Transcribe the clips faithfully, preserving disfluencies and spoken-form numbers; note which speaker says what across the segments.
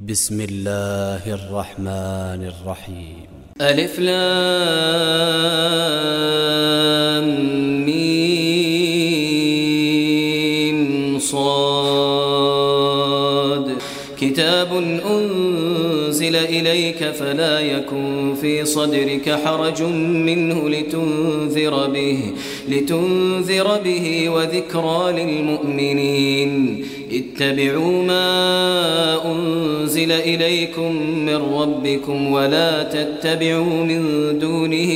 Speaker 1: بسم الله الرحمن الرحيم.
Speaker 2: ألف لام ميم صاد كتاب أنزل إليك فلا يكن في صدرك حرج منه لتنذر به لتنذر به وذكرى للمؤمنين. اتبعوا ما أنزل إليكم من ربكم ولا تتبعوا من دونه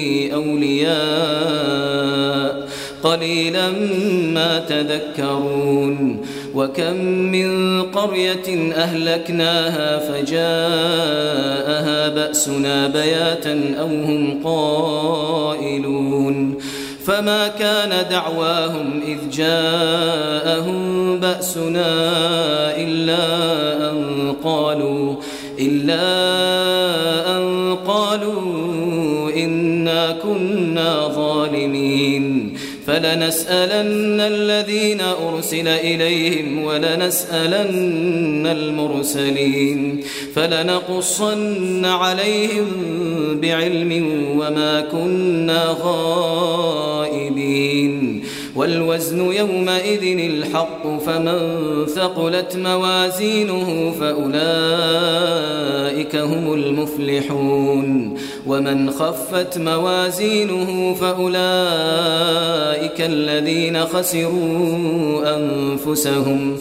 Speaker 2: أولياء قليلا ما تذكرون. وكم من قرية أهلكناها فجاءها بأسنا بياتا أو هم قائلون فما كان دعواهم إذ جاءهم بأسنا إلا أن قالوا إلا أن قالوا إنا كنا ظالمين. فلنسألن الذين أرسل إليهم ولنسألن المرسلين فلنقصن عليهم بعلم وما كنا غائبين. والوزن يومئذ الحق فمن ثقلت موازينه فأولئك هم المفلحون ومن خفت موازينه فأولئك الذين خسروا أنفسهم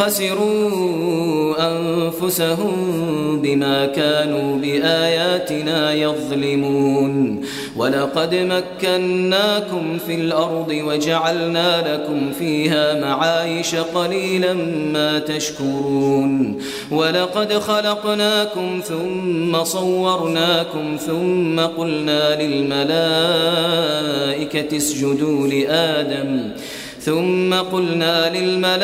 Speaker 2: خسروا أنفسهم بما كانوا بآياتنا يظلمون. ولقد مكناكم في الأرض وجعلنا لكم فيها معايش قليلا ما تشكرون. ولقد خلقناكم ثم صورناكم ثم قلنا للملائكة اسجدوا لآدم ثم قلنا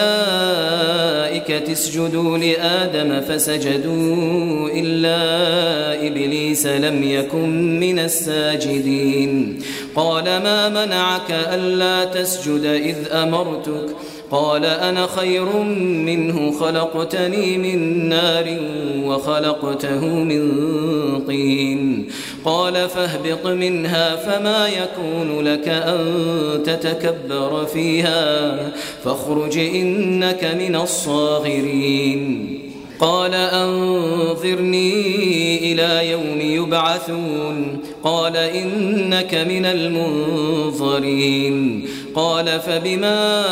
Speaker 2: للملائكة اسجدوا لآدم فسجدوا إلا إبليس لم يكن من الساجدين. قال ما منعك ألا تسجد إذ أمرتك؟ قال أنا خير منه خلقتني من نار وخلقته من طين. قال فاهبط منها فما يكون لك أن تتكبر فيها فاخرج إنك من الصاغرين. قال أنظرني إلى يوم يبعثون. قال إنك من المنظرين. قال فبما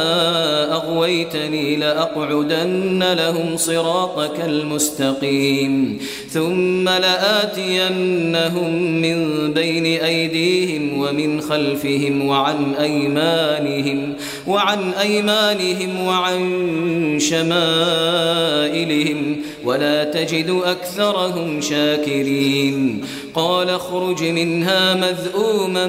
Speaker 2: أغويتني لأقعدن لهم صراطك المستقيم ثم لآتينهم من بين أيديهم ومن خلفهم وعن أيمانهم وعن أيمانهم وعن شمائلهم ولا تجد أكثرهم شاكرين. قال اخرج منها مذءوما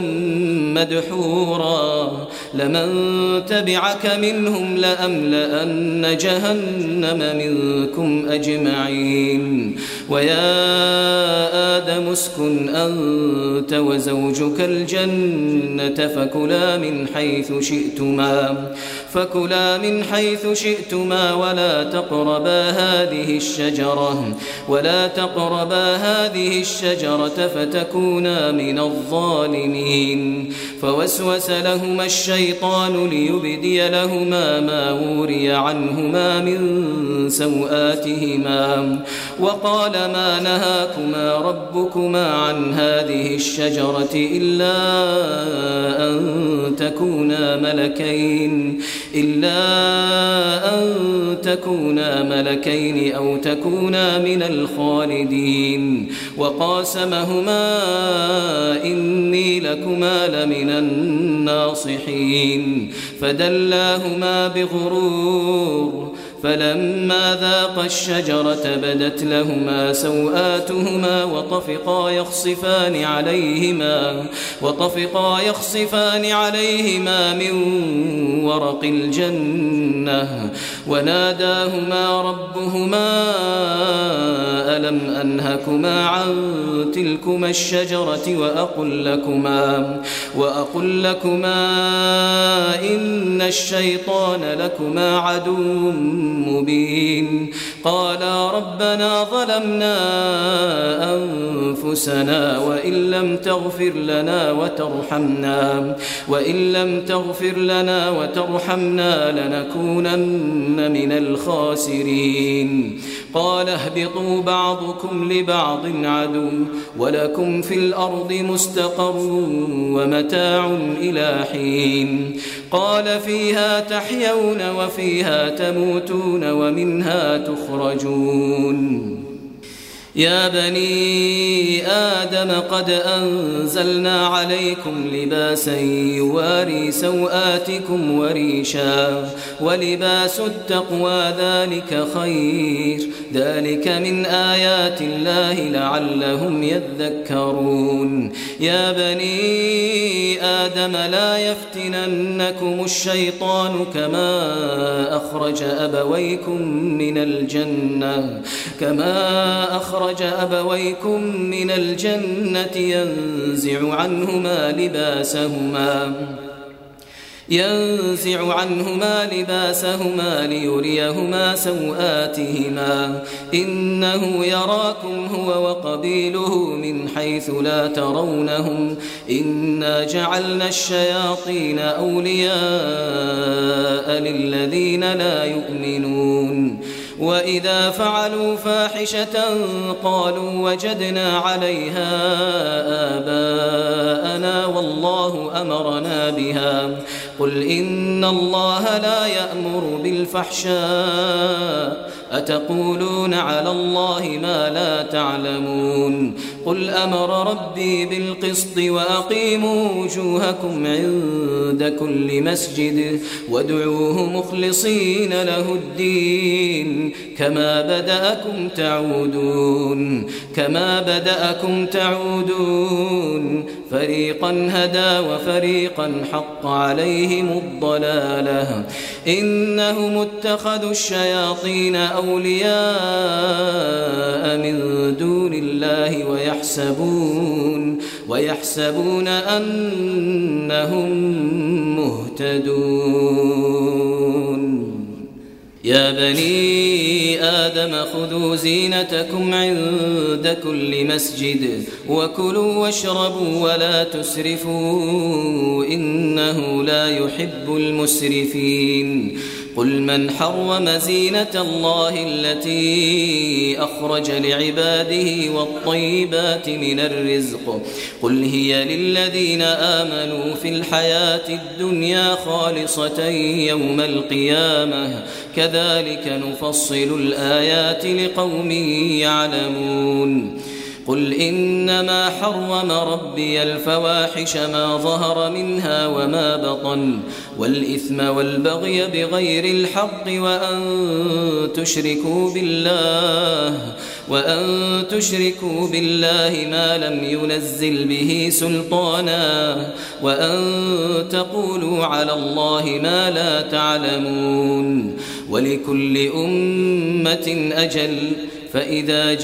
Speaker 2: مدحورا لمن تبعك منهم لأملأن جهنم منكم أجمعين. ويا آدم اسكن أنت وزوجك الجنة فكلا من حيث شئتما فكلا من حيث شئتما ولا تقربا هذه الشجرة ولا تقربا هذه الشجرة فتكونا من الظالمين. فوسوس لهما الشيطان ليبدي لهما ما وري عنهما من سوآتهما وقال ما نهاكما ربكما عن هذه الشجرة إلا أن تكونا ملكين إلا أن تكونا ملكين أو تكونا من الخالدين. وقاسمهما إني لكما لمن الناصحين فدلاهما بغرور فلما ذاقا الشجرة بدت لهما سوآتهما وطفقا يخصفان عليهما وطفقا يخصفان عليهما من ورق الجنة وناداهما ربهما ألم أنهكما عن تلكما الشجرة وأقل لكما, وأقل لكما إن الشيطان لكما عدو مبين. قالا ربنا ظلمنا أنفسنا وإن لم تغفر لنا وترحمنا وإن لم تغفر لنا وترحمنا لنكونن من الخاسرين. قال اهبطوا بعضكم لبعض عدو ولكم في الأرض مستقر ومتاع إلى حين. قال فيها تحيون وفيها تموتون ومنها تخرجون. يا بني آدم قد أنزلنا عليكم لباسا يواري سوآتكم وريشا ولباس التقوى ذلك خير ذلك من آيات الله لعلهم يذكرون. يا بني آدم لا يفتننكم الشيطان كما أخرج أبويكم من الجنة كما أخرج أخرج أبويكم من الجنة ينزع عنهما لباسهما ينزع عنهما لباسهما ليريهما سوآتهما إنه يراكم هو وقبيله من حيث لا ترونهم إنا جعلنا الشياطين أولياء للذين لا يؤمنون. وإذا فعلوا فاحشة قالوا وجدنا عليها آباءنا والله أمرنا بها قل إن الله لا يأمر بالفحشاء أتقولون على الله ما لا تعلمون. قل أمر ربي بالقسط وأقيموا وجوهكم عند كل مسجد وادعوه مخلصين له الدين كما بدأكم تعودون كما بدأكم تعودون فريقا هدى وفريقا حق عليهم الضلالة إنهم اتخذوا الشياطين أولياء من دون الله ويحسبون ويحسبون أنهم مهتدون. يا بني آدم خذوا زينتكم عند كل مسجد وكلوا واشربوا ولا تسرفوا إنه لا يحب المسرفين. قل من حرم زينة الله التي أخرج لعباده والطيبات من الرزق قل هي للذين آمنوا في الحياة الدنيا خالصة يوم القيامة كذلك نفصل الآيات لقوم يعلمون. قل إنما حرم ربي الفواحش ما ظهر منها وما بطن والإثم والبغي بغير الحق وأن تشركوا بالله وأن تشركوا بالله ما لم ينزل به سلطانا وأن تقولوا على الله ما لا تعلمون. ولكل أمة أجل فإذا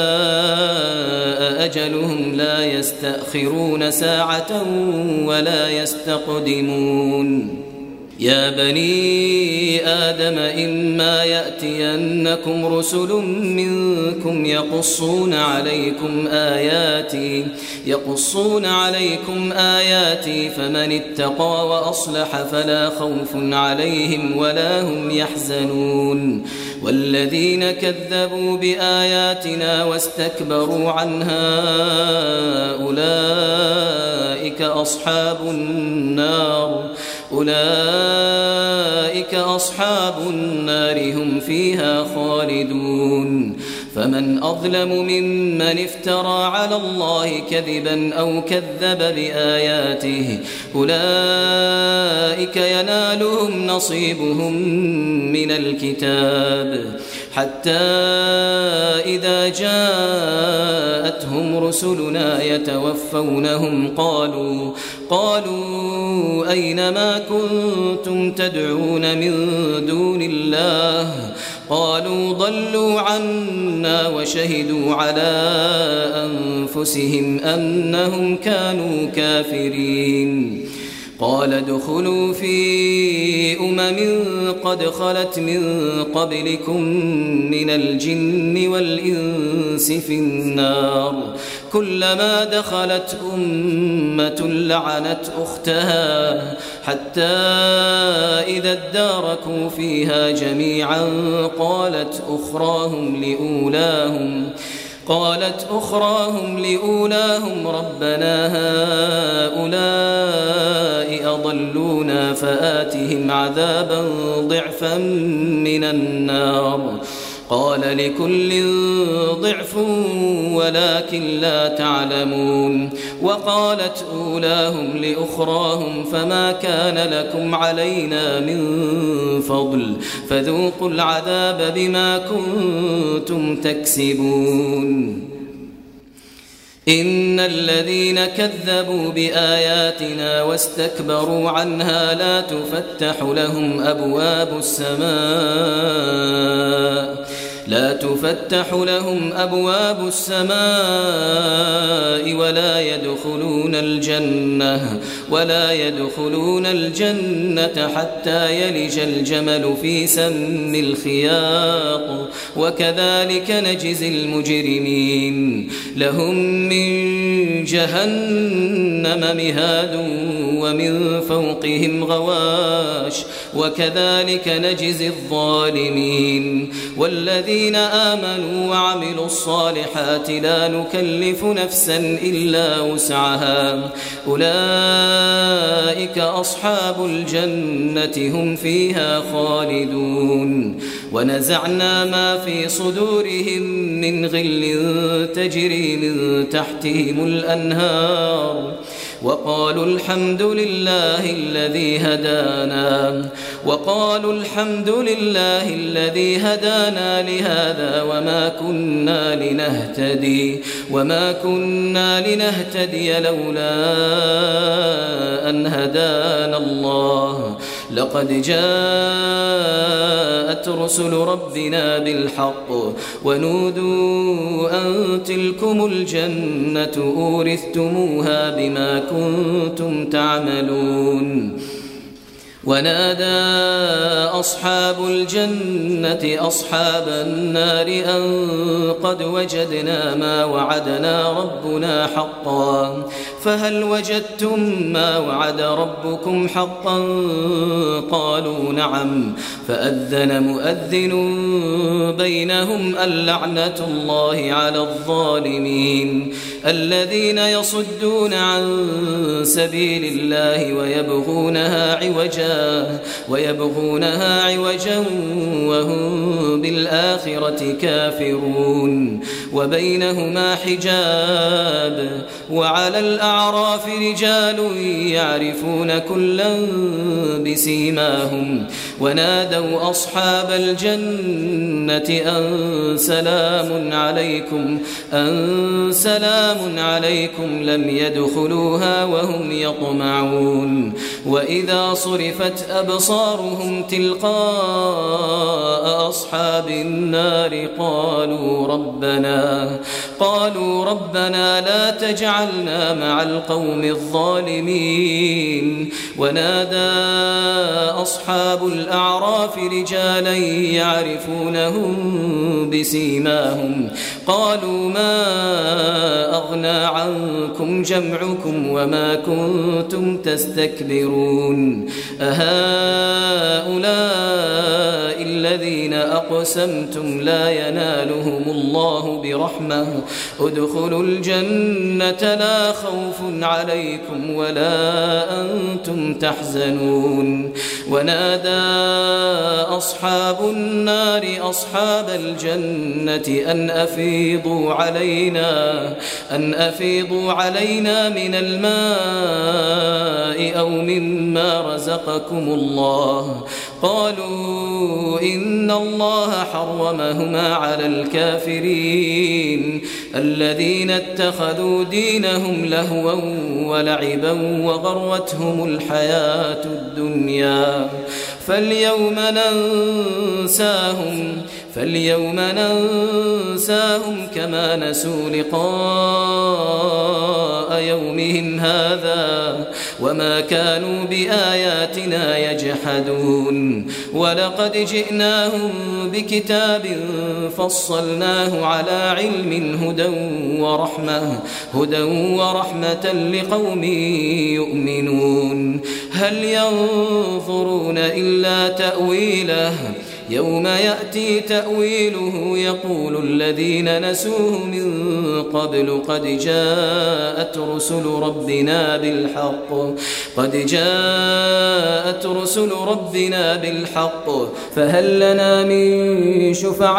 Speaker 2: جاء أجلهم لا يستأخرون ساعة ولا يستقدمون. يا بني آدم إما يأتينكم رسل منكم يقصون عليكم آياتي يقصون عليكم آياتي فمن اتقى وأصلح فلا خوف عليهم ولا هم يحزنون. والذين كذبوا بآياتنا واستكبروا عنها أولئك أصحاب النار أولئك أصحاب النار هم فيها خالدون. فمن أظلم ممن افترى على الله كذبا أو كذب بآياته أولئك ينالهم نصيبهم من الكتاب حتى إذا جاءتهم رسلنا يتوفونهم قالوا قالوا أين ما كنتم تدعون من دون الله قالوا ضلوا عنا وشهدوا على أنفسهم أنهم كانوا كافرين قال ادخلوا في أمم قد خلت من قبلكم من الجن والإنس في النار كلما دخلت أمة لعنت أختها حتى إذا اداركوا فيها جميعا قالت أخراهم لأولاهم قالت أخراهم لأولاهم ربنا هؤلاء أضلونا فآتهم عذابا ضعفا من النار قال لكل ضعف ولكن لا تعلمون وقالت أولاهم لأخراهم فما كان لكم علينا من فضل فذوقوا العذاب بما كنتم تكسبون إن الذين كذبوا بآياتنا واستكبروا عنها لا تفتح لهم أبواب السماء لا تفتح لهم أبواب السماء ولا يدخلون الجنة ولا يدخلون الجنة حتى يلج الجمل في سم الخياط وكذلك نجزي المجرمين لهم من جهنم مهاد ومن فوقهم غواش وكذلك نجزي الظالمين والذين الذين آمنوا وعملوا الصالحات لا نكلف نفسا إلا وسعها أولئك أصحاب الجنة هم فيها خالدون ونزعنا ما في صدورهم من غل تجري من تحتهم الأنهار وقالوا الحمد لله الذي هدانا وقالوا الحمد لله الذي هدانا لهذا وما كنا لنهتدي وما كنا لنهتدي لولا أن هدانا الله لقد جاءت رسل ربنا بالحق ونودوا أن تلكم الجنة أورثتموها بما كنتم تعملون ونادى أصحاب الجنة أصحاب النار أن قد وجدنا ما وعدنا ربنا حقا فهل وجدتم ما وعد ربكم حقا قالوا نعم فأذن مؤذن بينهم اللعنة الله على الظالمين الذين يصدون عن سبيل الله ويبغونها عوجا ويبغونها عوجا وهم بالآخرة كافرون وبينهما حجاب وعلى الأعراف رجال يعرفون كلا بسيماهم ونادوا أصحاب الجنة أن سلام عليكم أن سلام عليكم لم يدخلوها وهم يطمعون وإذا صرفت أبصارهم تلقاء أصحاب النار قالوا ربنا قالوا ربنا لا تجعلنا مع القوم الظالمين ونادى أصحاب الأعراف رجالا يعرفونهم بسيماهم قالوا ما أغنى عنكم جمعكم وما كنتم تستكبرون أهؤلاء الذين أقسمتم لا ينالهم الله برحمة ادخلوا الجنة لا خوف عليكم ولا أنتم تحزنون ونادى أصحاب النار أصحاب الجنة أن أفيضوا علينا أن أفيضوا علينا من الماء أو مما رزقكم الله قالوا إن الله حرمهما على الكافرين الذين اتخذوا دينهم لهوا ولعبا وغرتهم الحياة الدنيا فاليوم ننساهم فاليوم ننساهم كما نسوا لقاء يومهم هذا وما كانوا بآياتنا يجحدون ولقد جئناهم بكتاب فصلناه على علم هدى ورحمة هدى ورحمة لقوم يؤمنون هل ينظرون إلا تأويله يوم يأتي تأويله يقول الذين نسوه من قبل قد جاءت رسل ربنا بالحق قد جاءت رسل ربنا بالحق فهل لنا من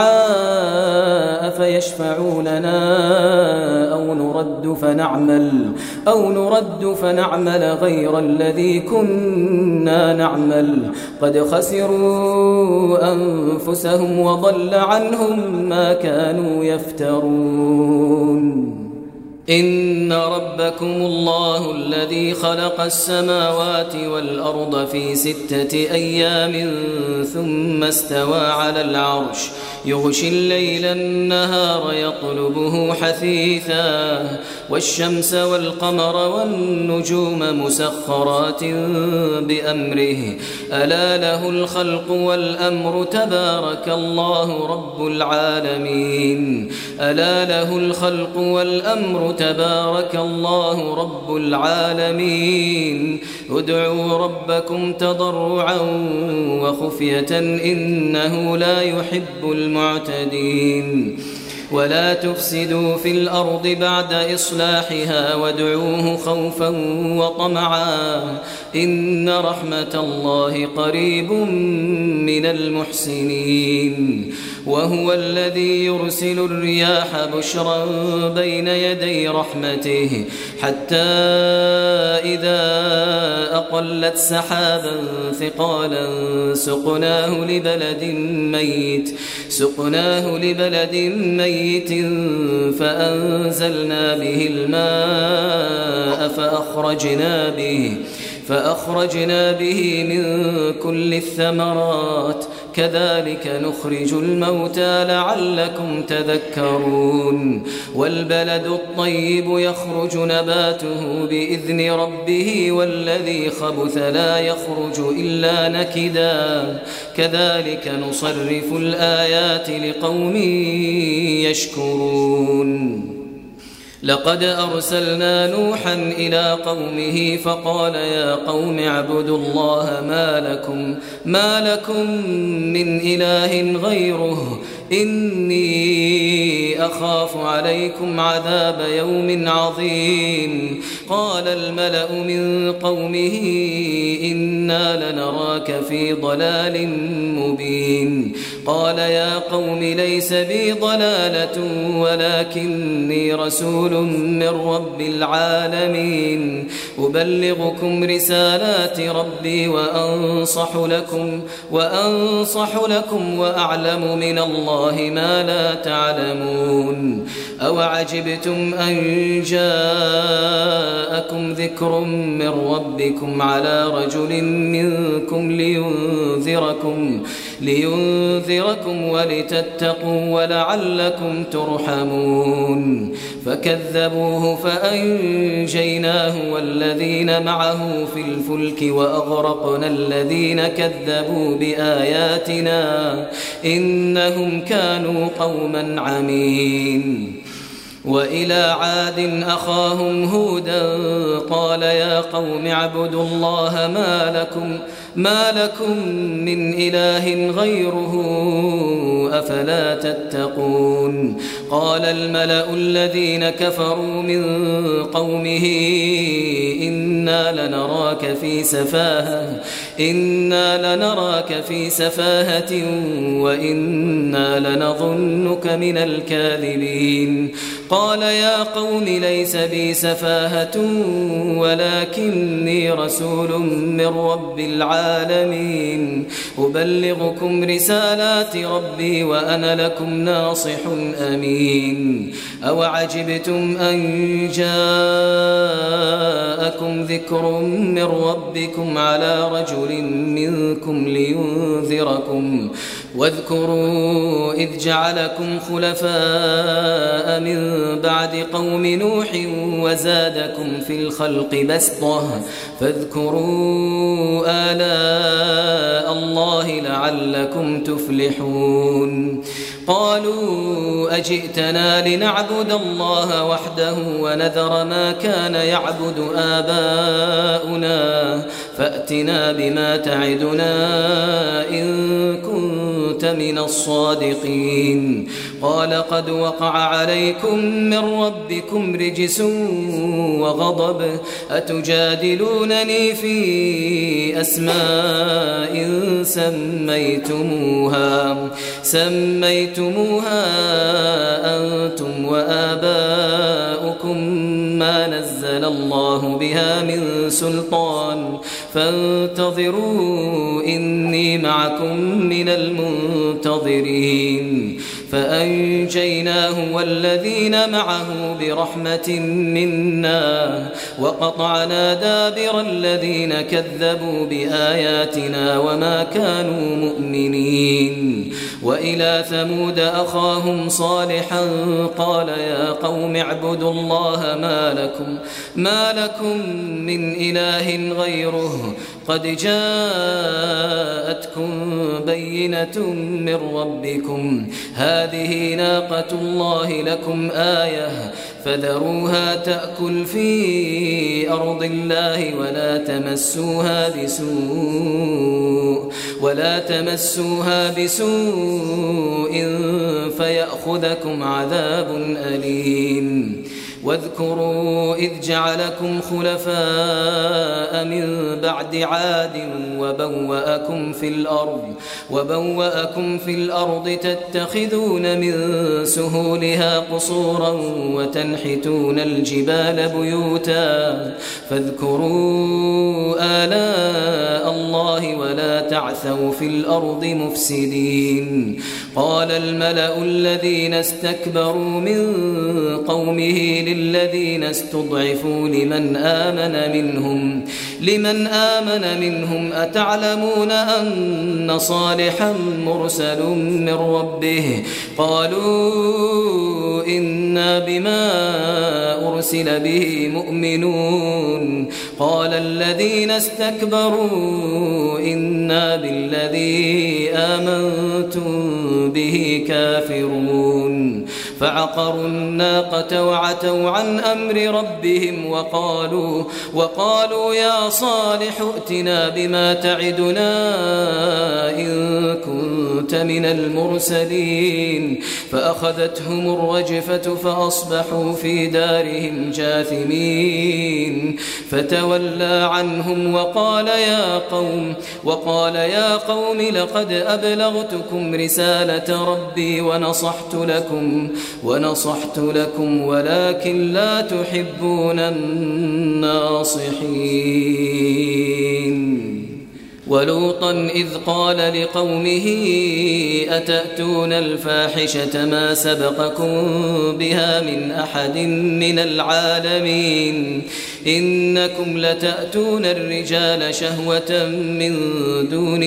Speaker 2: شفعاء فيشفعوا لنا أو نرد فنعمل أو نرد فنعمل غير الذي كنا نعمل قد خسروا أنفسهم وضل عنهم ما كانوا يفترون إن ربكم الله الذي خلق السماوات والأرض في ستة أيام ثم استوى على العرش يغشي الليل النهار يطلبه حثيثا والشمس والقمر والنجوم مسخرات بأمره ألا له الخلق والأمر تبارك الله رب العالمين ألا له الخلق والأمر تبارك الله رب العالمين ادعوا ربكم تضرعا وخفية إنه لا يحب المعتدين ولا تفسدوا في الأرض بعد إصلاحها وادعوه خوفا وطمعا إن رحمة الله قريب من المحسنين وهو الذي يرسل الرياح بشرا بين يدي رحمته حتى إذا أقلت سحابا ثقالا سقناه لبلد ميت سقناه لبلد ميت فأنزلنا به الماء فأخرجنا به فأخرجنا به من كل الثمرات كذلك نخرج الموتى لعلكم تذكرون والبلد الطيب يخرج نباته بإذن ربه والذي خبث لا يخرج إلا نكدا كذلك نصرف الآيات لقوم يشكرون لقد أرسلنا نوحا إلى قومه فقال يا قوم اعبدوا الله ما لكم ما لكم من إله غيره إني أخاف عليكم عذاب يوم عظيم قال الملأ من قومه إنا لنراك في ضلال مبين قال يا قوم ليس بي ضلالة ولكني رسول من رب العالمين أبلغكم رسالات ربي وأنصح لكم وأنصح لكم وأعلم من الله ما لا تعلمون أوعجبتم أن جاءكم ذكر من ربكم على رجل منكم لينذركم لينذركم ولتتقوا ولعلكم ترحمون فكذبوه فأنجيناه والذين معه في الفلك وأغرقنا الذين كذبوا بآياتنا إنهم كانوا قوما عمين وإلى عاد أخاهم هودا قال يا قوم اعبدوا الله ما لكم ما لكم من إله غيره أفلا تتقون قال الملأ الذين كفروا من قومه إنا لنراك في سفاهة إنا لنراك في سفاهة وإنا لنظنك من الكاذبين قال يا قوم ليس بي سفاهة ولكني رسول من رب العالمين العالمين أبلغكم رسالات ربي وأنا لكم ناصح أمين أوعجبتم أن جاءكم ذكر من ربكم على رجل منكم لينذركم واذكروا إذ جعلكم خلفاء من بعد قوم نوح وزادكم في الخلق بسطة فاذكروا آلاء الله لعلكم تفلحون قالوا أجئتنا لنعبد الله وحده ونذر ما كان يعبد آباؤنا فأتنا بما تعدنا إن كنت من الصادقين قال قد وقع عليكم من ربكم رجس وغضب أتجادلونني في أسماء سميتموها سميتموها أنتم وآباؤكم ما نزل الله بها من سلطان فانتظروا إني معكم من المنتظرين فأنجيناه والذين معه برحمة منا وقطعنا دابر الذين كذبوا بآياتنا وما كانوا مؤمنين وإلى ثمود أخاهم صالحا قال يا قوم اعبدوا الله ما لكم, ما لكم من إله غيره قد جاءتكم بينة من ربكم هذه ناقة الله لكم آية فذروها تأكل في أرض الله ولا تمسوها بسوء ولا تمسوها بسوء فيأخذكم عذاب أليم واذكروا إذ جعلكم خلفاء من بعد عاد وبوأكم في الأرض وبوأكم في الأرض تتخذون من سهولها قصورا وتنحتون الجبال بيوتا فاذكروا آلاء الله ولا تعثوا في الأرض مفسدين قال الملأ الذين استكبروا من قومه للذين استضعفوا لمن آمن منهم لمن آمن منهم أتعلمون أن صالحا مرسل من ربه قالوا إنا بما أرسل به مؤمنون قال الذين استكبروا إنا بالذي آمنتم به كافرون فعقروا الناقة وعتوا عن أمر ربهم وقالوا, وقالوا يا صالح ائتنا بما تعدنا إن كنت من المرسلين فأخذتهم الرجفة فأصبحوا في دارهم جاثمين فتولى عنهم وقال يا قوم وقال يا قوم لقد أبلغتكم رسالة ربي ونصحت لكم ونصحت لكم ولكن لا تحبون الناصحين ولوطا إذ قال لقومه أتأتون الفاحشة ما سبقكم بها من أحد من العالمين إنكم لتأتون الرجال شهوة من دون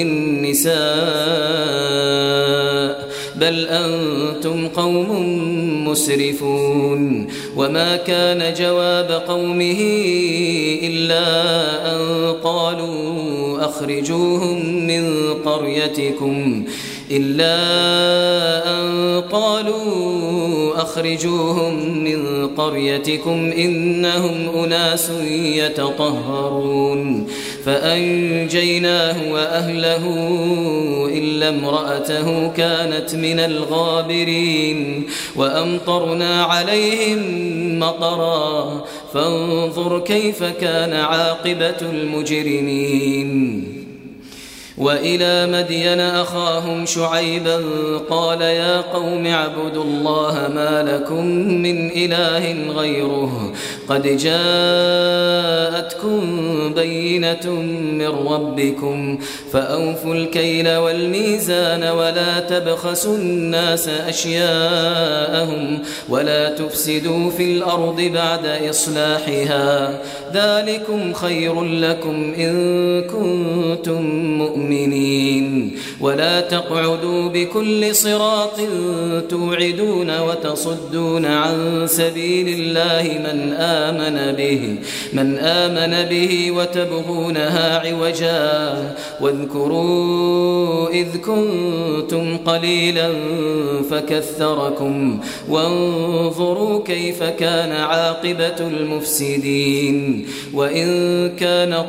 Speaker 2: النساء بل أنتم قوم مسرفون وما كان جواب قومه إلا أن قالوا أخرجوهم من قريتكم إلا أن قالوا أخرجوهم من قريتكم إنهم أناس يتطهرون فأنجيناه وأهله إلا امرأته كانت من الغابرين وأمطرنا عليهم مطرا فانظر كيف كان عاقبة المجرمين وإلى مدين أخاهم شعيبا قال يا قوم اعبدوا الله ما لكم من إله غيره قد جاءتكم بينة من ربكم فأوفوا الكيل والميزان ولا تبخسوا الناس أشياءهم ولا تفسدوا في الأرض بعد إصلاحها ذلكم خير لكم إن كنتم مؤمنين ولا تقعدوا بكل صراط توعدون وتصدون عن سبيل الله من آمن به من آمن به وتبغونها عوجا واذكروا إذ كنتم قليلا فكثركم وانظروا كيف كان عاقبة المفسدين وإن كان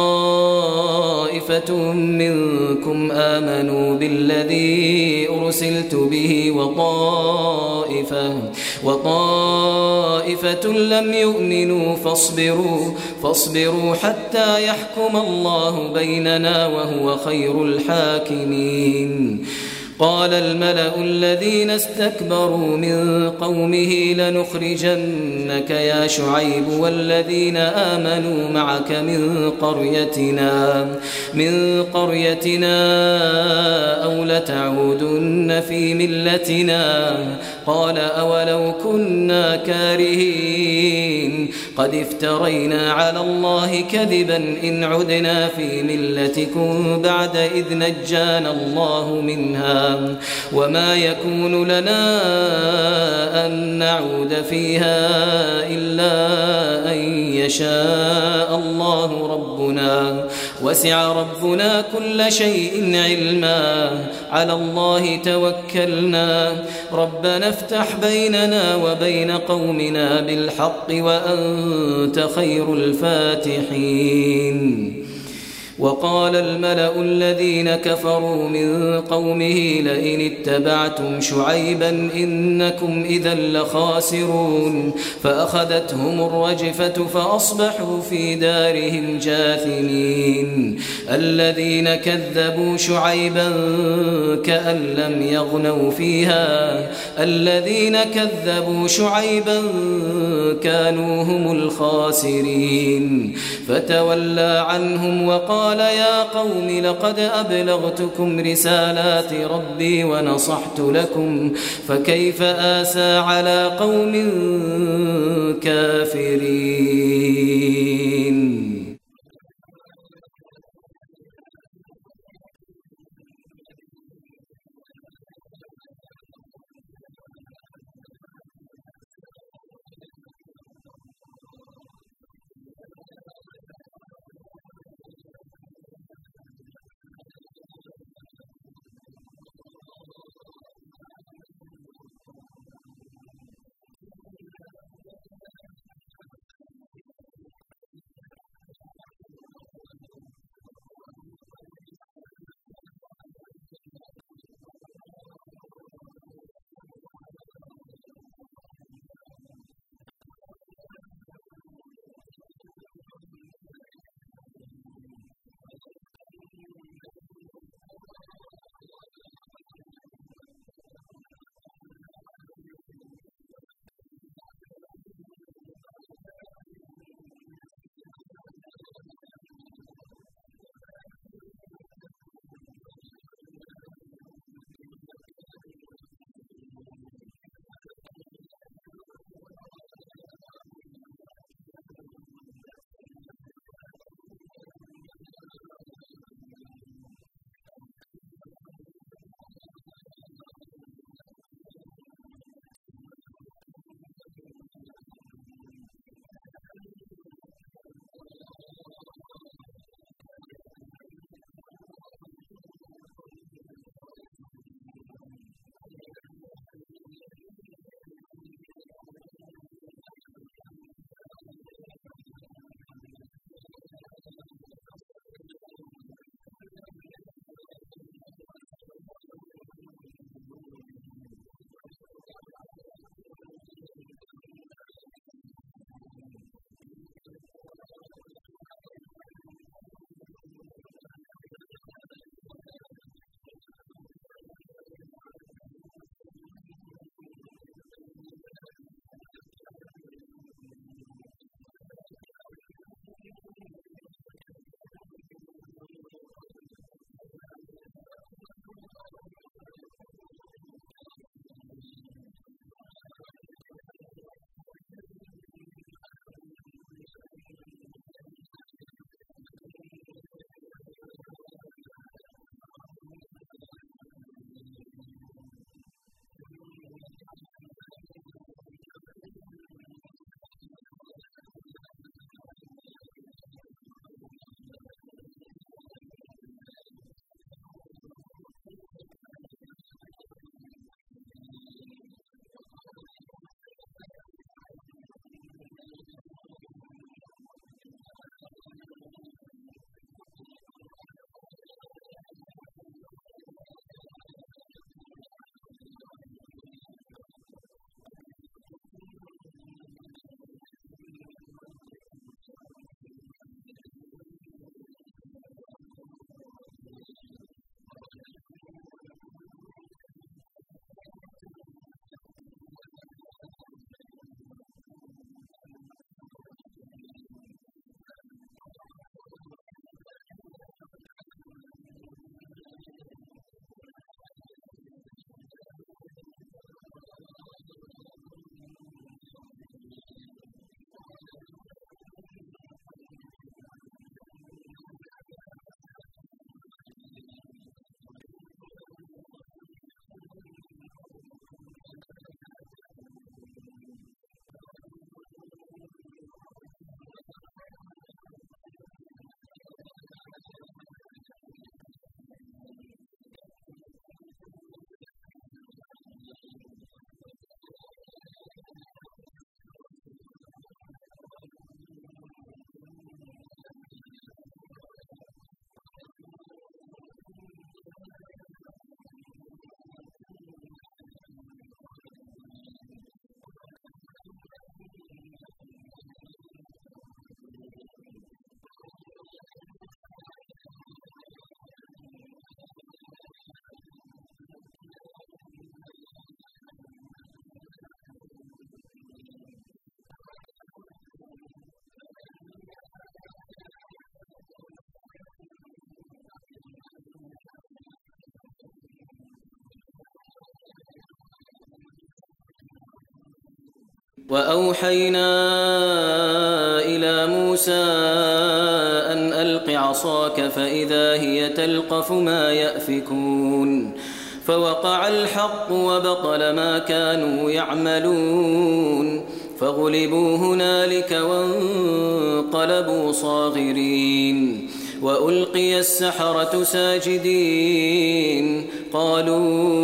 Speaker 2: طائفة منكم آمنوا بالذي أرسلت به وطائفة وطائفة لم يؤمنوا فاصبروا فاصبروا حتى يحكم الله بيننا وهو خير الحاكمين قال الملأ الذين استكبروا من قومه لنخرجنك يا شعيب والذين آمنوا معك من قريتنا من قريتنا أو لتعودن في ملتنا قال أولو كنا كارهين قد افترينا على الله كذبا إن عدنا في ملتكم بعد إذ نجانا الله منها وما يكون لنا أن نعود فيها إلا أن يشاء الله ربنا وسع ربنا كل شيء علما على الله توكلنا ربنا افتح بيننا وبين قومنا بالحق وأنت خير الفاتحين وقال الملأ الذين كفروا من قومه لئن اتبعتم شعيبا إنكم إذا لخاسرون فأخذتهم الرجفة فأصبحوا في دارهم جاثمين الذين كذبوا شعيبا كأن لم يغنوا فيها الذين كذبوا شعيبا كانوا هم الخاسرين فتولى عنهم وقال قال يا قوم لقد أبلغتكم رسالات ربي ونصحت لكم فكيف آسى على قوم كافرين وأوحينا إلى موسى أن ألق عصاك فإذا هي تلقف ما يأفكون فوقع الحق وبطل ما كانوا يعملون فغلبوا هنالك وانقلبوا صاغرين وألقي السحرة ساجدين قالوا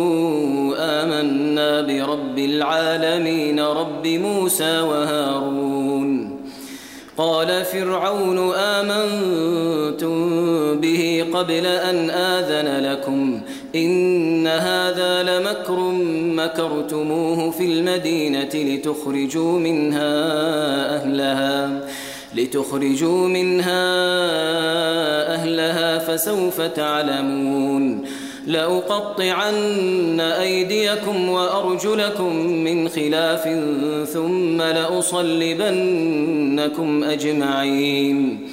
Speaker 2: آمنا برب العالمين رب موسى وهارون قال فرعون آمنتم به قبل أن آذن لكم إن هذا لمكر مكرتموه في المدينة لتخرجوا منها أهلها لتخرجوا منها أهلها فسوف تعلمون لأقطعن أيديكم وأرجلكم من خلاف ثم لأصلبنكم أجمعين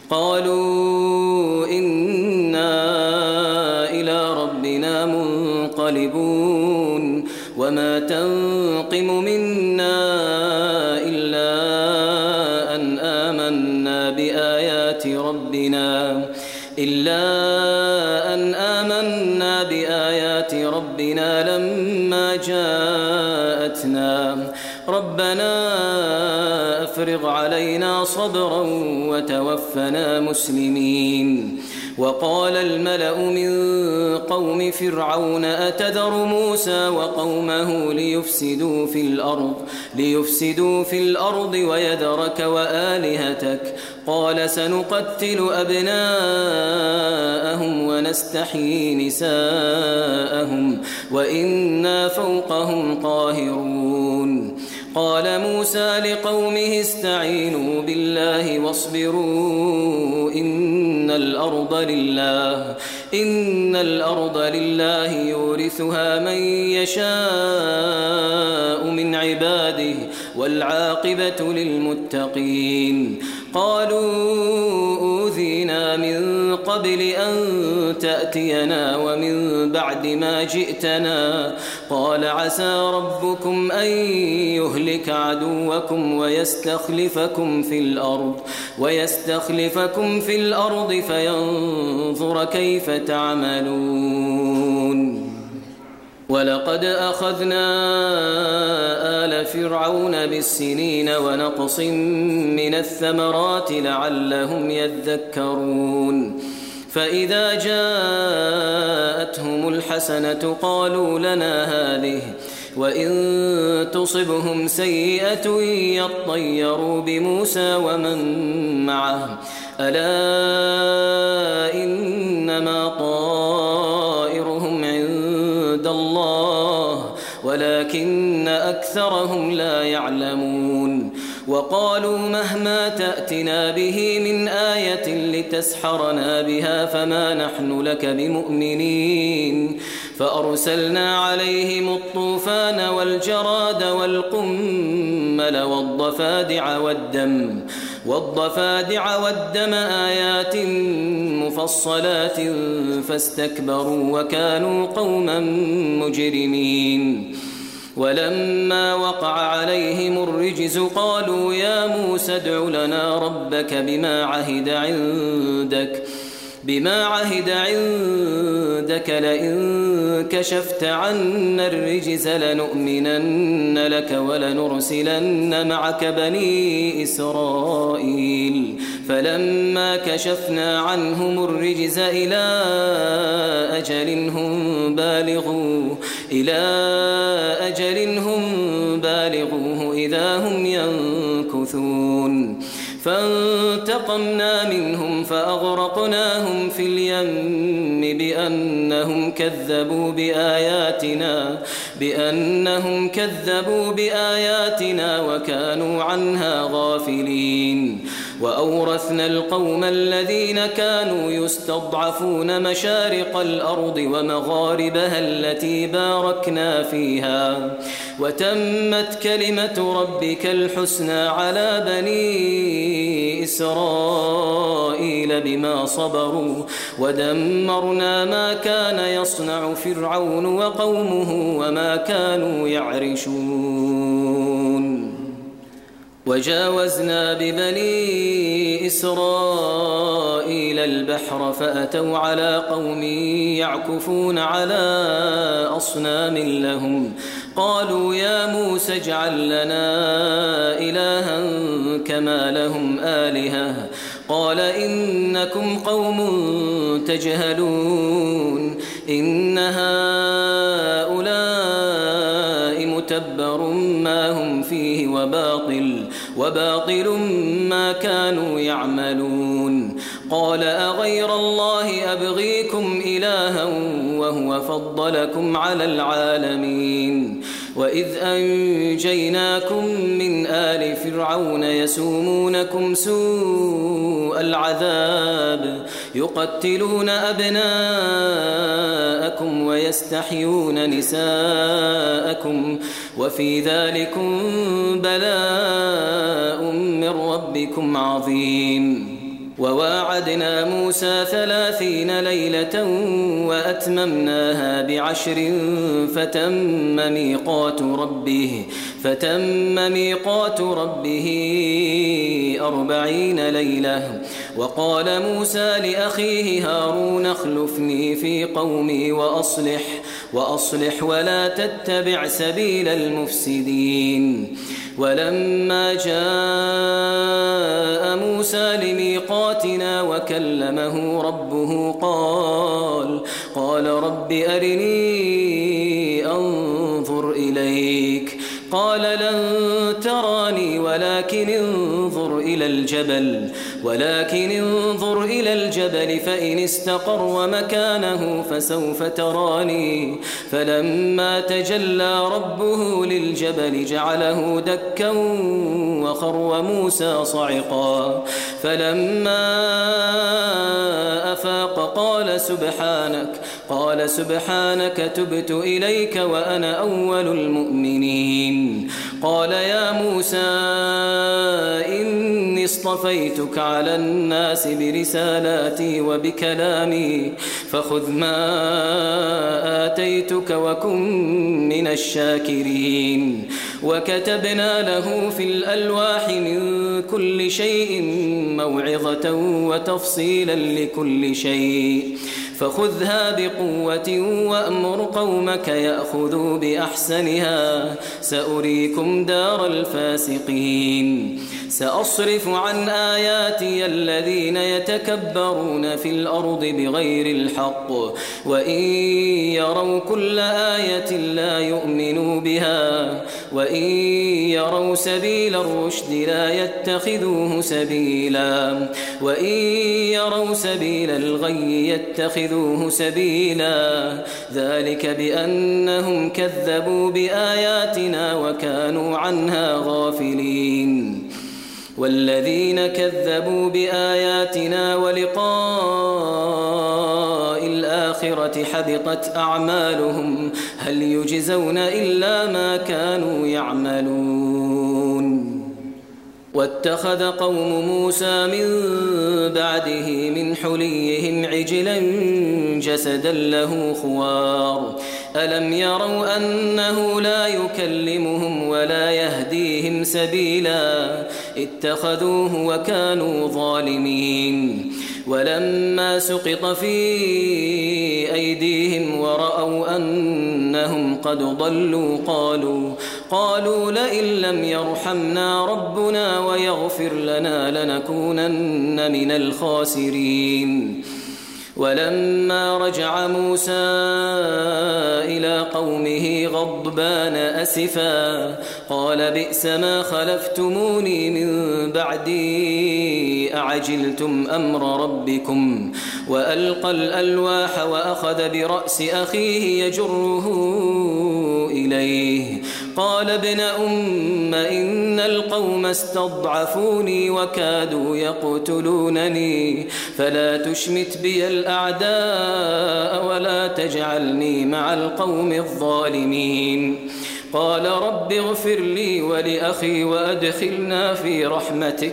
Speaker 2: قالوا إنا إلى ربنا منقلبون وما تنقم منا إلا أن آمنا بآيات ربنا إلا أن آمنا بآيات ربنا لما جاءتنا ربنا أفرغ علينا صبرا وتوفنا مسلمين وقال الملأ من قوم فرعون أتذر موسى وقومه ليفسدوا في الأرض ليفسدوا في الأرض ويذرك وآلهتك قال سنقتل أبناءهم ونستحيي نساءهم وإنا فوقهم قاهرون قال موسى لقومه استعينوا بالله واصبروا إن الأرض لله إن الأرض لله يورثها من يشاء من عباده والعاقبة للمتقين قالوا أوذينا من قبل أن تأتينا ومن بعد ما جئتنا قال عسى ربكم أن يهلك عدوكم ويستخلفكم في الأرض ويستخلفكم في الأرض فينظر كيف تعملون ولقد أخذنا آل فرعون بالسنين ونقص من الثمرات لعلهم يذكرون فإذا جاءتهم الحسنة قالوا لنا هذه وإن تصبهم سيئة يطيروا بموسى ومن معه ألا إنما طائرهم عند الله ولكن أكثرهم لا يعلمون وقالوا مهما تأتنا به من آية لتسحرنا بها فما نحن لك بمؤمنين فأرسلنا عليهم الطوفان والجراد والقمل والضفادع والدم والضفادع والدم آيات مفصلات فاستكبروا وكانوا قوما مجرمين ولما وقع عليهم الرجز قالوا يا موسى ادع لنا ربك بما عهد عندك بما عهد عندك لئن كشفت عنا الرجز لنؤمنن لك ولنرسلن معك بني إسرائيل فلما كشفنا عنهم الرجز إلى أجل هم بالغوه إلى أجل هم بالغوه إذا هم ينكثون فانتقمنا منهم فأغرقناهم في اليم بأنهم كذبوا بآياتنا بأنهم كذبوا بآياتنا وكانوا عنها غافلين وأورثنا القوم الذين كانوا يستضعفون مشارق الأرض ومغاربها التي باركنا فيها وتمت كلمة ربك الحسنى على بني إسرائيل بما صبروا ودمرنا ما كان يصنع فرعون وقومه وما كانوا يعرشون وجاوزنا ببني إسرائيل البحر فأتوا على قوم يعكفون على أصنام لهم قالوا يا موسى اجعل لنا إلها كما لهم آلهة قال إنكم قوم تجهلون إن هؤلاء متبر ما هم فيه وباطل وباطل ما كانوا يعملون قال أغير الله أبغيكم إلها وهو فضلكم على العالمين وإذ أنجيناكم من آل فرعون يسومونكم سوء العذاب يقتلون أبناءكم ويستحيون نساءكم وفي ذلكم بلاء من ربكم عظيم وواعدنا موسى ثلاثين ليلة وأتممناها بعشر فتم ميقات ربه فتم ميقات ربه أربعين ليلة وقال موسى لأخيه هارون اخلفني في قومي وأصلح وأصلح ولا تتبع سبيل المفسدين ولما جاء موسى لميقاتنا وكلمه ربه قال قال رب أرني أنظر إليك قال لن تراني ولكن انظر إلى الجبل ولكن انظر إلى الجبل فإن استقر مكانه فسوف تراني فلما تجلى ربه للجبل جعله دكا وخر موسى صعقا فلما أفاق قال سبحانك قال سبحانك تبت إليك وأنا أول المؤمنين قال يا موسى إني اصطفيتك على الناس برسالاتي وبكلامي فخذ ما آتيتك وكن من الشاكرين وكتبنا له في الألواح من كل شيء موعظة وتفصيلا لكل شيء فخذها بقوة وأمر قومك يأخذوا بأحسنها سأريكم دار الفاسقين سأصرف عن آياتي الذين يتكبرون في الأرض بغير الحق وإن يروا كل آية لا يؤمنوا بها وإن يروا سبيل الرشد لا يتخذوه سبيلا وإن يروا سبيل الغي يتخذوه سبيلا ذلك بأنهم كذبوا بآياتنا وكانوا عنها غافلين والذين كذبوا بآياتنا ولقاء الآخرة حبطت أعمالهم هل يجزون إلا ما كانوا يعملون واتخذ قوم موسى من بعده من حليهم عجلا جسدا له خوار ألم يروا أنه لا يكلمهم ولا يهديهم سبيلا اتخذوه وكانوا ظالمين ولما سقط في أيديهم ورأوا أنهم قد ضلوا قالوا قالوا لئن لم يرحمنا ربنا ويغفر لنا لنكونن من الخاسرين ولما رجع موسى إلى قومه غضبان أسفا قال بئس ما خلفتموني من بعدي أعجلتم أمر ربكم وألقى الألواح وأخذ برأس أخيه يجره إليه قال ابن أم إن القوم استضعفوني وكادوا يقتلونني فلا تشمت بي الأعداء ولا تجعلني مع القوم الظالمين قال رب اغفر لي ولأخي وأدخلنا في رحمتك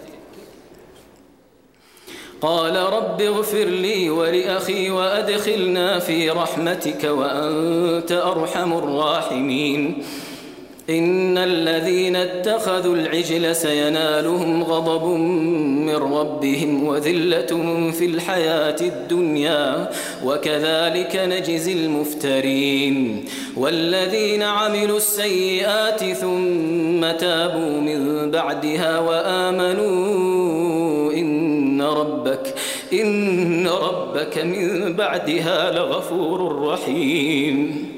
Speaker 2: قال رب اغفر لي ولأخي وأدخلنا في رحمتك وأنت أرحم الراحمين إن الذين اتخذوا العجل سينالهم غضب من ربهم وذلة في الحياة الدنيا وكذلك نجزي المفترين والذين عملوا السيئات ثم تابوا من بعدها وآمنوا إن ربك إن ربك من بعدها لغفور رحيم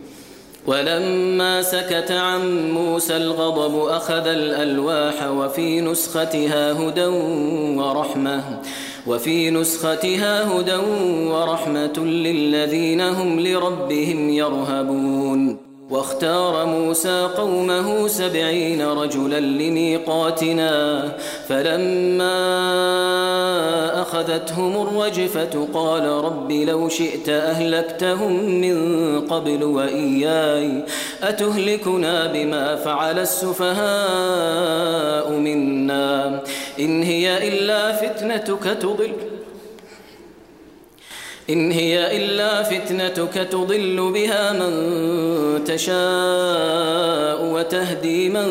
Speaker 2: ولما سكت عن موسى الغضب أخذ الألواح وفي نسختها هدى ورحمة وفي نسختها هدى ورحمة للذين هم لربهم يرهبون واختار موسى قومه سبعين رجلا لميقاتنا فلما أخذتهم الرجفة قال رب لو شئت أهلكتهم من قبل وإياي أتهلكنا بما فعل السفهاء منا إن هي إلا فتنتك تضل إن هي إلا فتنتك تضل بها من تشاء وتهدي من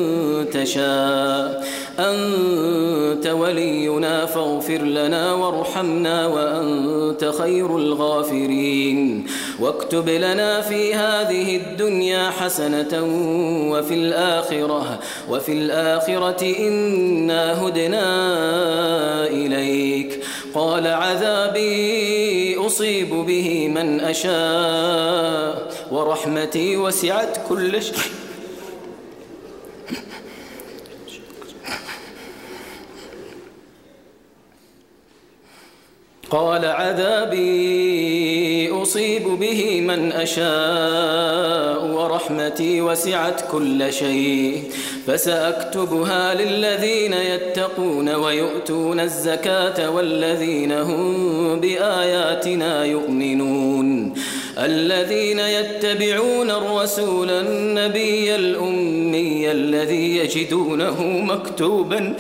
Speaker 2: تشاء أنت ولينا فاغفر لنا وارحمنا وأنت خير الغافرين واكتب لنا في هذه الدنيا حسنة وفي الآخرة وفي الآخرة إنا هدنا إليك قال عذابي أصيب به من أشاء ورحمتي وسعت كل شيء قال عذابي أصيب به من أشاء ورحمتي وسعت كل شيء فسأكتبها للذين يتقون ويؤتون الزكاة والذين هم بآياتنا يؤمنون الذين يتبعون الرسول النبي الأمي الذي يجدونه مكتوبا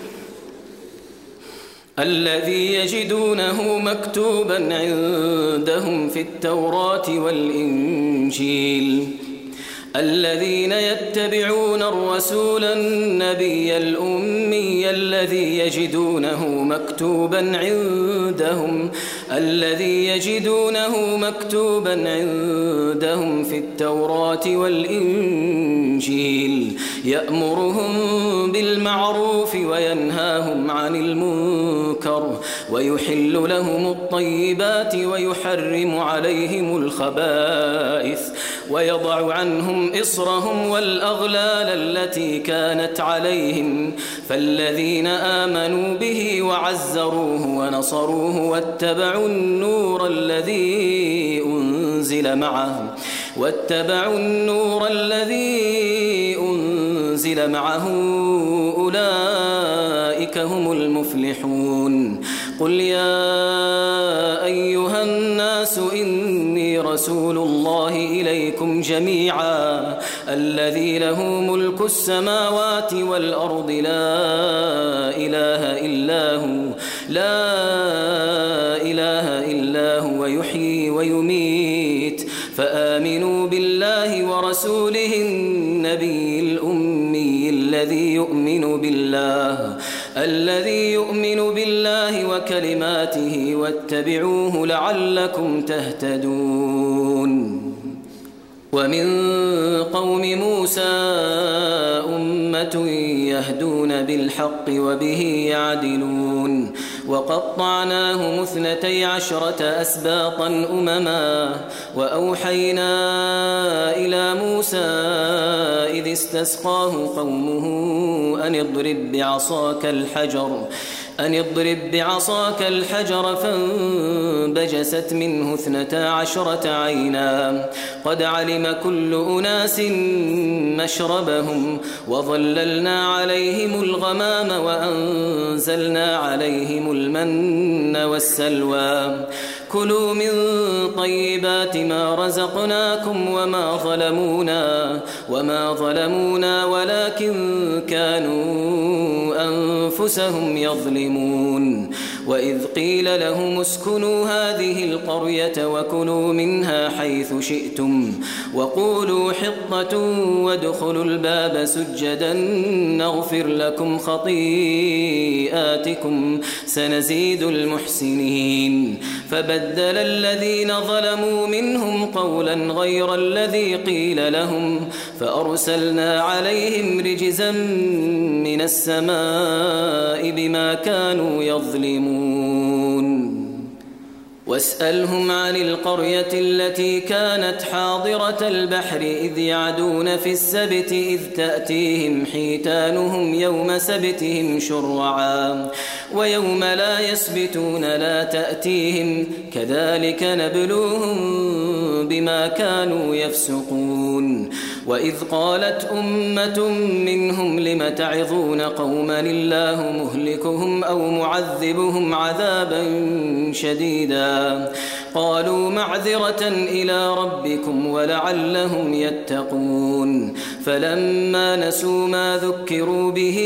Speaker 2: الذي يجدونه مكتوبا عندهم في التوراة والإنجيل الذين يتبعون الرسول النبي الأمي الذي يجدونه مكتوبا عندهم الذي يجدونه مكتوبا عندهم في التوراة والإنجيل يأمرهم بالمعروف وينهاهم عن المنكر ويحل لهم الطيبات ويحرم عليهم الخبائث ويضع عنهم إصرهم والأغلال التي كانت عليهم فالذين آمنوا به وعزروه ونصروه واتبعوا النور الذي أنزل معه واتبعوا النور الذي أنزل معه أولئك هم المفلحون قل يا أيها الناس إني رسول الله إليكم جميعا الذي له ملك السماوات والأرض لا إله إلا هو لا إله إلا هو يحيي ويميت فآمنوا بالله ورسوله النبي الأمي الذي يؤمن بالله الذي يؤمن بالله وكلماته واتبعوه لعلكم تهتدون ومن قوم موسى أمة يهدون بالحق وبه يعدلون وقطعناهم اثنتي عشرة أسباطا أمما وأوحينا إلى موسى إذ استسقاه قومه أن اضرب بعصاك الحجر أن اضرب بعصاك الحجر فانبجست منه اثنتا عشرة عينا قد علم كل أناس مشربهم وظللنا عليهم الغمام وأنزلنا عليهم المن والسلوى كلوا من طيبات ما رزقناكم وما ظلمونا وما ظلمونا ولكن كانوا أنفسهم يظلمون وإذ قيل لهم اسكنوا هذه القرية وكلوا منها حيث شئتم وقولوا حطة وادخلوا الباب سجدا نغفر لكم خطيئاتكم سنزيد المحسنين فبدل الذين ظلموا منهم قولا غير الذي قيل لهم فأرسلنا عليهم رجزا من السماء بما كانوا يظلمون واسألهم عن القرية التي كانت حاضرة البحر إذ يعدون في السبت إذ تأتيهم حيتانهم يوم سبتهم شرعا ويوم لا يسبتون لا تأتيهم كذلك نبلوهم بما كانوا يفسقون وإذ قالت أمة منهم لم تعظون قوما الله مهلكهم أو معذبهم عذابا شديدا قالوا معذرة إلى ربكم ولعلهم يتقون فلما نسوا ما ذكروا به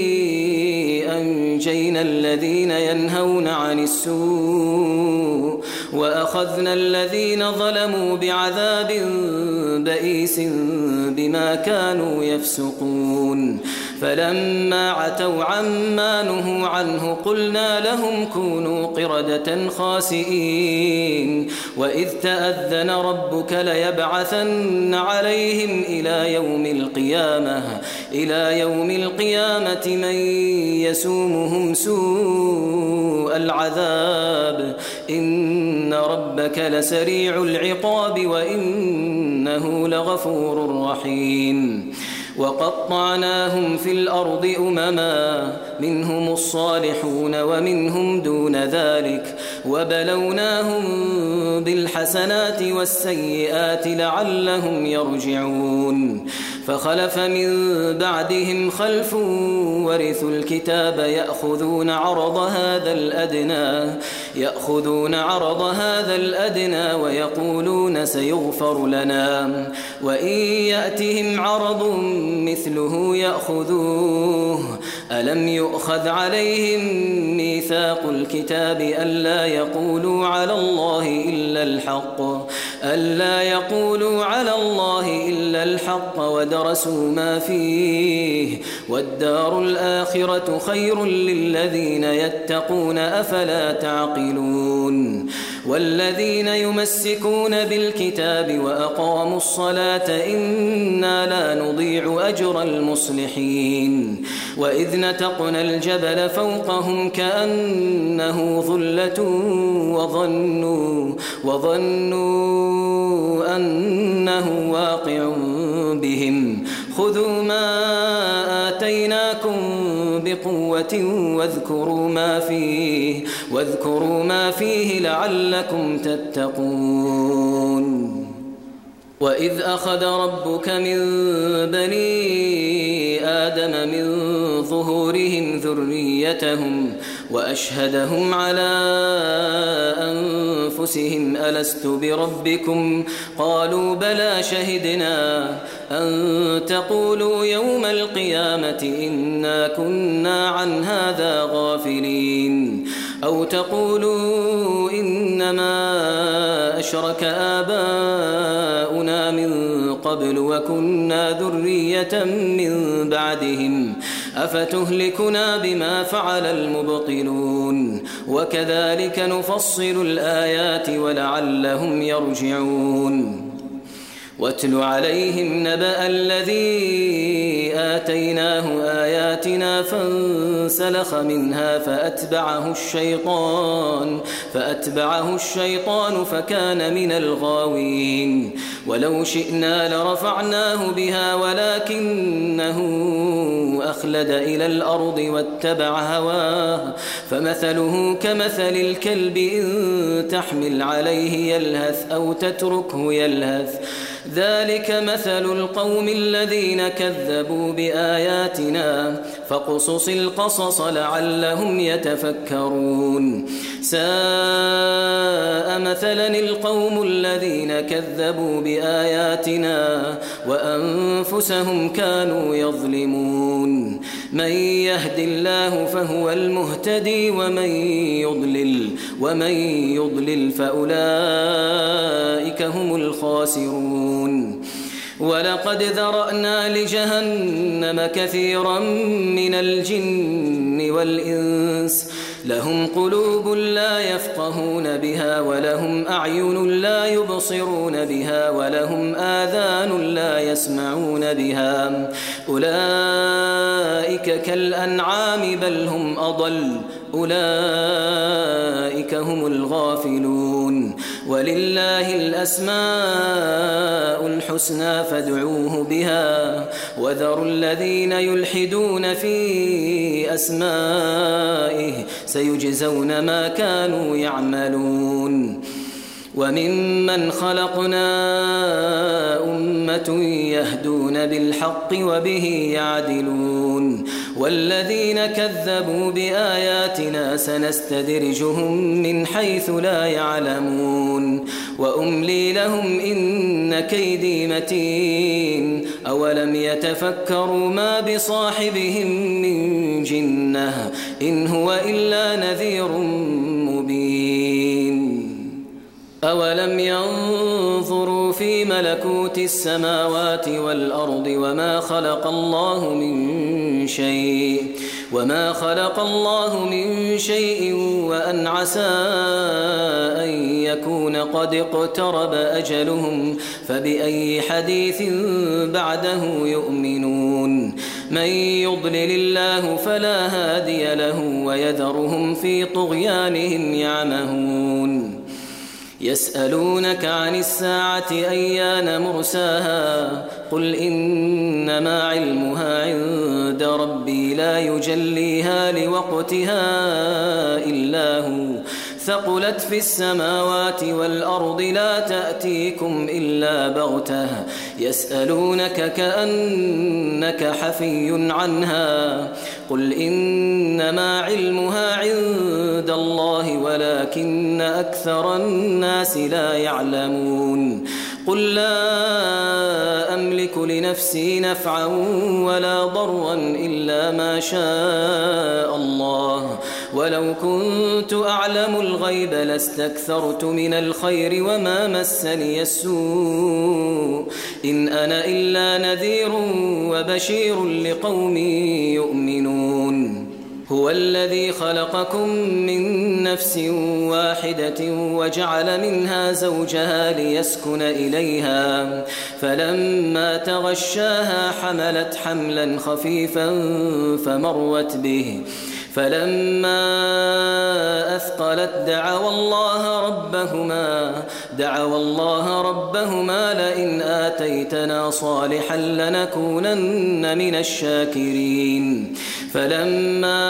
Speaker 2: أنجينا الذين ينهون عن السوء وأخذنا الذين ظلموا بعذاب بئيس بما كانوا يفسقون فلما عتوا عما نهوا عنه قلنا لهم كونوا قردة خاسئين وإذ تأذن ربك ليبعثن عليهم إلى يوم القيامة إلى يوم القيامة من يسومهم سوء العذاب إن ربك لسريع العقاب وإنه لغفور رحيم وقطعناهم في الأرض أمما منهم الصالحون ومنهم دون ذلك وبلوناهم بالحسنات والسيئات لعلهم يرجعون فخلف من بعدهم خلف ورثوا الكتاب يأخذون عرض هذا الأدنى يأخذون عرض هذا الأدنى ويقولون سيغفر لنا وإن يأتهم عرض مثله يأخذوه ألم يؤخذ عليهم ميثاق الكتاب ألا يقولوا على الله إلا الحق ألا يقولوا على الله إلا الحق ودرسوا ما فيه والدار الآخرة خير للذين يتقون أفلا تعقلون والذين يمسكون بالكتاب وأقاموا الصلاة إنا لا نضيع أجر المصلحين وإذ نتقنا الجبل فوقهم كأنه ظلة وظنوا, وظنوا أنه واقع بهم خذوا ما آتيناكم بقوة واذكروا ما فيه واذكروا ما فيه لعلكم تتقون وإذ أخذ ربك من بني آدم من ظهورهم ذريتهم وأشهدهم على أنفسهم ألست بربكم قالوا بلى شهدنا أن تقولوا يوم القيامة إنا كنا عن هذا غافلين أو تقولوا إنما أشرك آباؤنا من قبل وكنا ذرية من بعدهم أفتهلكنا بما فعل المبطلون وكذلك نفصل الآيات ولعلهم يرجعون واتل عليهم نبأ الذي آتيناه آياتنا فانسلخ منها فأتبعه الشيطان فأتبعه الشيطان فكان من الغاوين ولو شئنا لرفعناه بها ولكنه أخلد إلى الأرض واتبع هواه فمثله كمثل الكلب إن تحمل عليه يلهث أو تتركه يلهث ذلك مثل القوم الذين كذبوا بآياتنا فاقصص القصص لعلهم يتفكرون ساء مثلا القوم الذين كذبوا بآياتنا وأنفسهم كانوا يظلمون من يهد الله فهو المهتدي ومن يضلل ومن يضلل فأولئك هم الخاسرون ولقد ذرأنا لجهنم كثيرا من الجن والإنس لهم قلوب لا يفقهون بها ولهم أعين لا يبصرون بها ولهم آذان لا يسمعون بها أولئك كالأنعام بل هم أضل أولئك هم الغافلون ولله الأسماء الحسنى فادعوه بها وذروا الذين يلحدون في أسمائه سيجزون ما كانوا يعملون وممن خلقنا أمة يهدون بالحق وبه يعدلون والذين كذبوا بآياتنا سنستدرجهم من حيث لا يعلمون وأملي لهم إن كيدي متين أولم يتفكروا ما بصاحبهم من جنة إن هو إلا نذير مبين أولم ينظروا في ملكوت السماوات والأرض وما خلق الله من شيء وما خلق الله من شيء وأن عسى أن يكون قد اقترب أجلهم فبأي حديث بعده يؤمنون من يضلل الله فلا هادي له ويذرهم في طغيانهم يعمهون يسألونك عن الساعة أيان مرساها قل إنما علمها عند ربي لا يجليها لوقتها إلا هو ثقلت في السماوات والأرض لا تأتيكم إلا بغتة يسألونك كأنك حفي عنها قل إنما علمها عند الله ولكن أكثر الناس لا يعلمون قل لا أملك لنفسي نفعا ولا ضرا إلا ما شاء الله ولو كنت أعلم الغيب لاستكثرت من الخير وما مسني السوء إن أنا إلا نذير وبشير لقوم يؤمنون هو الذي خلقكم من نفس واحدة وجعل منها زوجها ليسكن إليها فلما تغشاها حملت حملا خفيفا فمرت به فلما أثقلت دعوا الله ربهما دعوا الله ربهما لئن آتيتنا صالحا لنكونن من الشاكرين فلما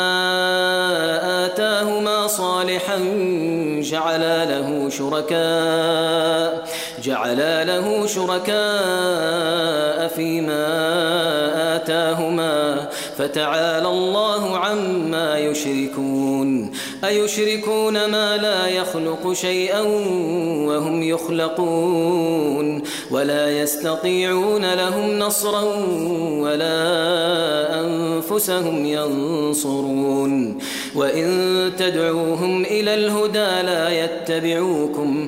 Speaker 2: آتاهما صالحا جعلا له شركاء جعلا له شركاء فيما آتاهما فتعالى الله عما يشركون أيشركون ما لا يخلق شيئا وهم يخلقون ولا يستطيعون لهم نصرا ولا أنفسهم ينصرون وإن تدعوهم إلى الهدى لا يتبعوكم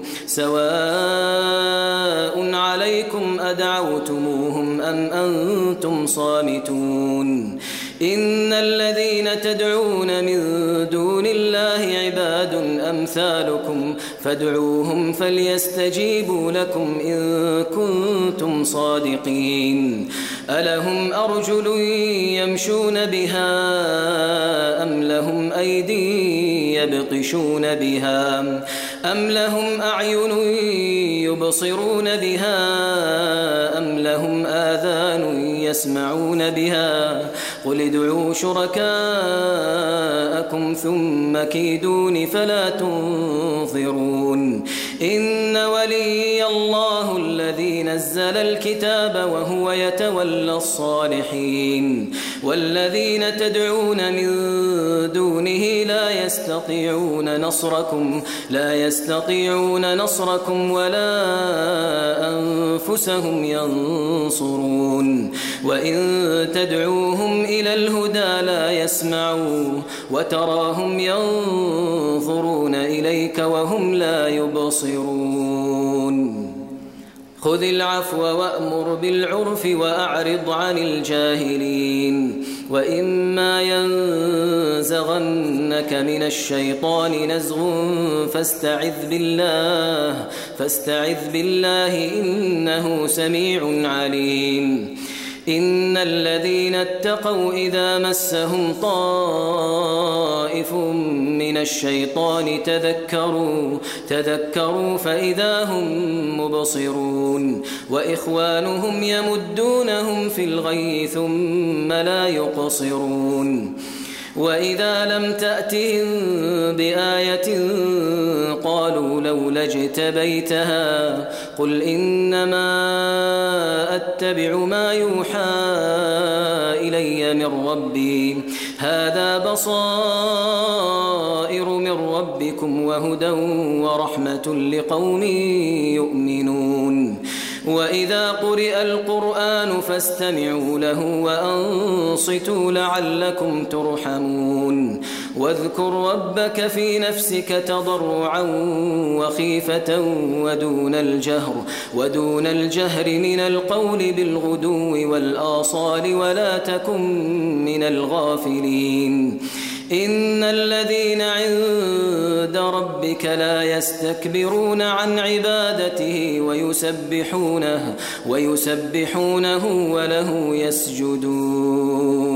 Speaker 2: سواء عليكم أدعوتموهم أم أنتم صامتون إن الذين تدعون من دون الله عباد أمثالكم فادعوهم فليستجيبوا لكم إن كنتم صادقين ألهم أرجل يمشون بها أم لهم أيدي يبطشون بها أم لهم أعين يبصرون بها أم لهم آذان يسمعون بها قل ادعوا شركاءكم ثم كيدون فلا تنظرون إن ولي الله الذي نزل الكتاب وهو يتولى الصالحين والذين تدعون من دونه لا يستطيعون نصركم لا يستطيعون نصركم ولا أنفسهم ينصرون وإن تدعوهم إلى الهدى لا يسمعوا وتراهم ينظرون إليك وهم لا يبصرون خذ العفو وأمر بالعرف وأعرض عن الجاهلين وإما ينزغنك من الشيطان نزغ فاستعذ بالله فاستعذ بالله إنه سميع عليم إن الذين اتقوا إذا مسهم طائف من الشيطان تذكروا تذكروا فإذا هم مبصرون وإخوانهم يمدونهم في الغي ثم لا يقصرون وإذا لم تأتهم بآية قالوا لولا اجتبيتها قل إنما أتبع ما يوحى إلي من ربي هذا بصائر من ربكم وهدى ورحمة لقوم يؤمنون وإذا قرئ القرآن فاستمعوا له وأنصتوا لعلكم ترحمون واذكر ربك في نفسك تضرعا وخيفة ودون الجهر ودون الجهر من القول بالغدو والآصال ولا تكن من الغافلين إن الذين عند ربك لا يستكبرون عن عبادته ويسبحونه ويسبحونه وله يسجدون